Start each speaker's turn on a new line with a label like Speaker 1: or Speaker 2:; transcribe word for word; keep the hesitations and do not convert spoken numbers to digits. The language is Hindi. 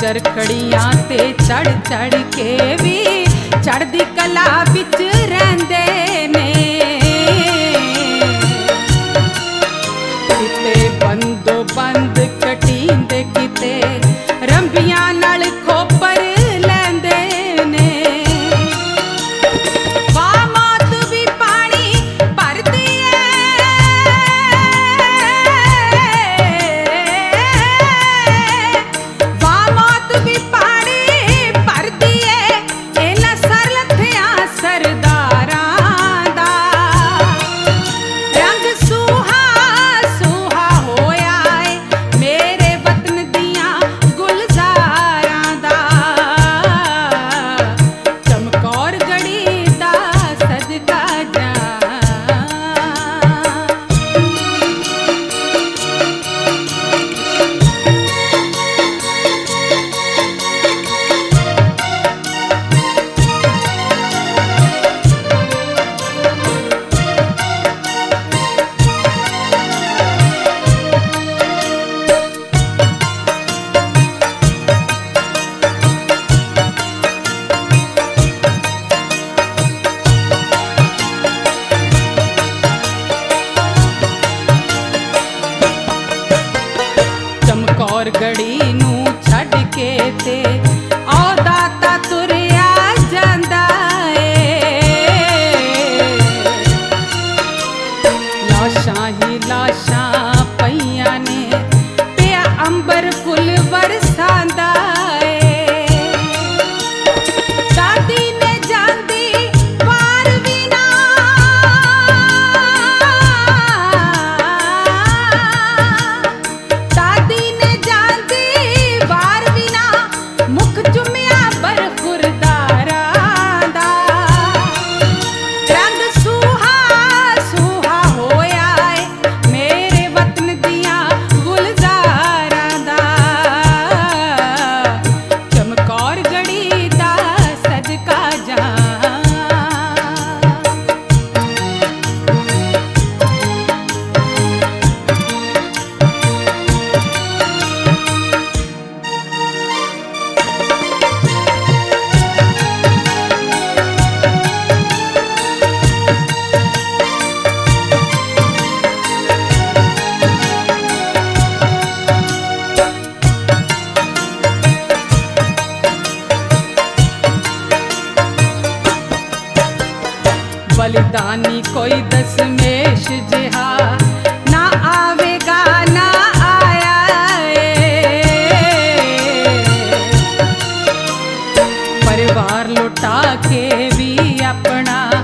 Speaker 1: चरखड़ियां ते चढ़ चढ़ के भी चढ़दी कला विच रहिंदे ने। किते बंदो बंद कटींदे किते रंबियां नाल खोपर लैंदे ने। वाह मौत भी पानी भरदी है, वाह मौत भी पानी भरदी है इन्हां सरलथियां सरदारां दा। रंग सूहा सूहा होया है मेरे वतन दियां गुलजारां दा। चमकौर गढ़ी दा सदका जा। चमकौर गढ़ी नूं छड्ड के ते औ दाता तुरिया जांदा ए। लाशां ही लाशां पईयां ने पिया अंबर फुल बरसांदा ए। दादी ने जांदी वार भी ना, दादी ने जांदी वार भी ना मुख चुमिया बर खुरदारां दा। रंग सूहा सूहा होया है मेरे वतन दियां गुलजारां दा। चमकौर गढ़ी दा सदका जा। बलिदानी कोई दशमेश जिहा ना आवेगा ना आया ए। परिवार लुटा के भी अपना